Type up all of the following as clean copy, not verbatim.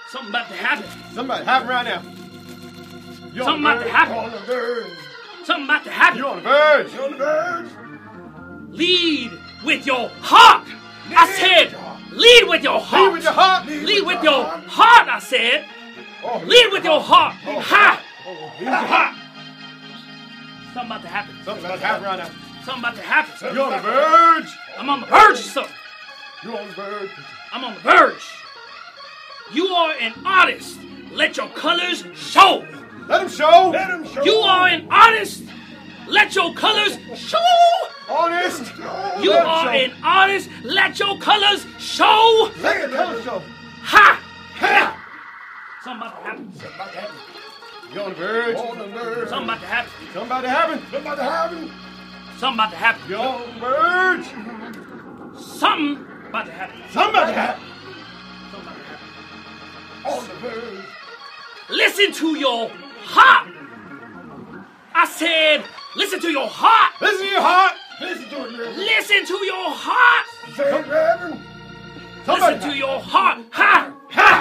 Something about to happen. Something about to happen right now. Something about to happen. On the verge. Something about to happen. You're on the verge. You're on the verge. Lead with your heart. I said, lead with your heart. Lead with your heart. Lead with your heart, I said. Oh, Lead with your heart. Ha! ha. Something about to happen. Something's about to happen right now. Something about to happen. You're on the verge. I'm on the verge of something. You're on the verge. I'm on the verge. You are an artist. Let your colors show. Let him show. Let him show. You are an artist. Let your colors show. Honest. You are an artist. Let your colors show. Let your colors show. Ha! Ha! Something about to happen. Something about to happen. You're on the verge. On the verge. Something about to happen. Something about to happen. Something about to happen. Something about to happen. You're on the verge. Something about to happen. Something about to happen. Something about to happen. On the verge. Listen to your heart. I said, listen to your heart. Listen to your heart. Listen to it, Reverend. Listen to your heart. Say it, Reverend. Listen to your heart. Ha! Ha!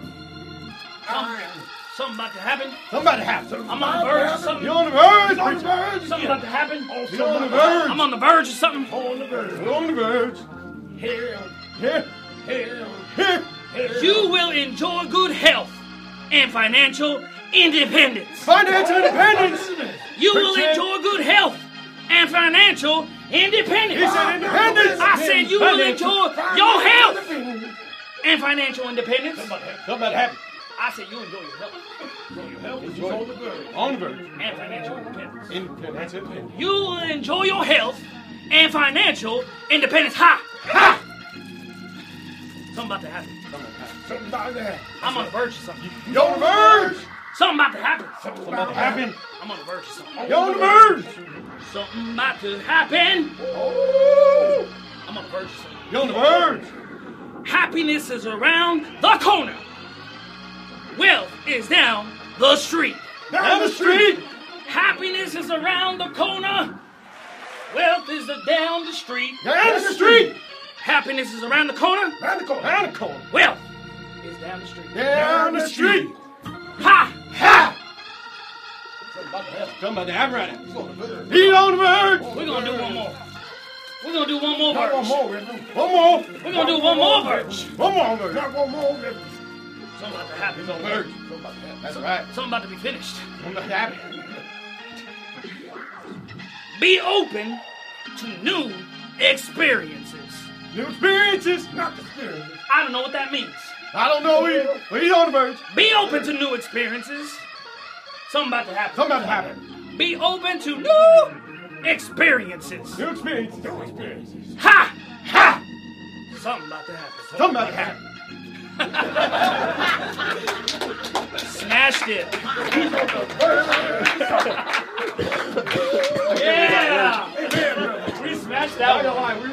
Something about to happen. Something about to happen. I'm on the verge of something. You're on the verge. On the verge. Something about to happen. You're on the verge. I'm on the verge of something. On the verge. You're on the verge. Here. Here. Here. Here. You will enjoy good health and financial independence. Financial independence. You will enjoy good health and financial independence. He said independence. I said you will enjoy your health and financial independence. Something about to happen. I said you enjoy your health. Enjoy on the verge. On the verge. And financial independence. Independence. You will enjoy your health and financial independence. Ha! Ha! Something about to happen. Something about to happen. I'm on the verge of something. You're on the verge. Something about to happen. Something about to happen. I'm on the verge of something. You're on the verge. Something about to happen. Oh. I'm on the verge of something. You're on the verge. Happiness is around the corner. Wealth is down the street. Down the street. Happiness is around the corner. Wealth is down the street. Down the street. Happiness is around the corner. Round the corner. Round the corner. Wealth is down the street. Down the street. Ha! Ha! Something about to happen right now. He's on the verge. We're going to do one more. We're going to do one more verse. One more, Reverend. One more. We're going to do one more verse. One more verse. Not one more, Reverend. Something about to happen. He's on the verge. Something about to happen. That's right. Something about to be finished. Something about to happen. Be open to new experiences. New experiences. Not experiences. I don't know what that means. I don't know either. But he's on the verge. Be open to new experiences. Something about to happen. Something about to happen. Be open to new experiences. New experiences. New experiences. Ha! Ha! Something about to happen. Something about to happen. Smashed it. Yeah! We smashed that one.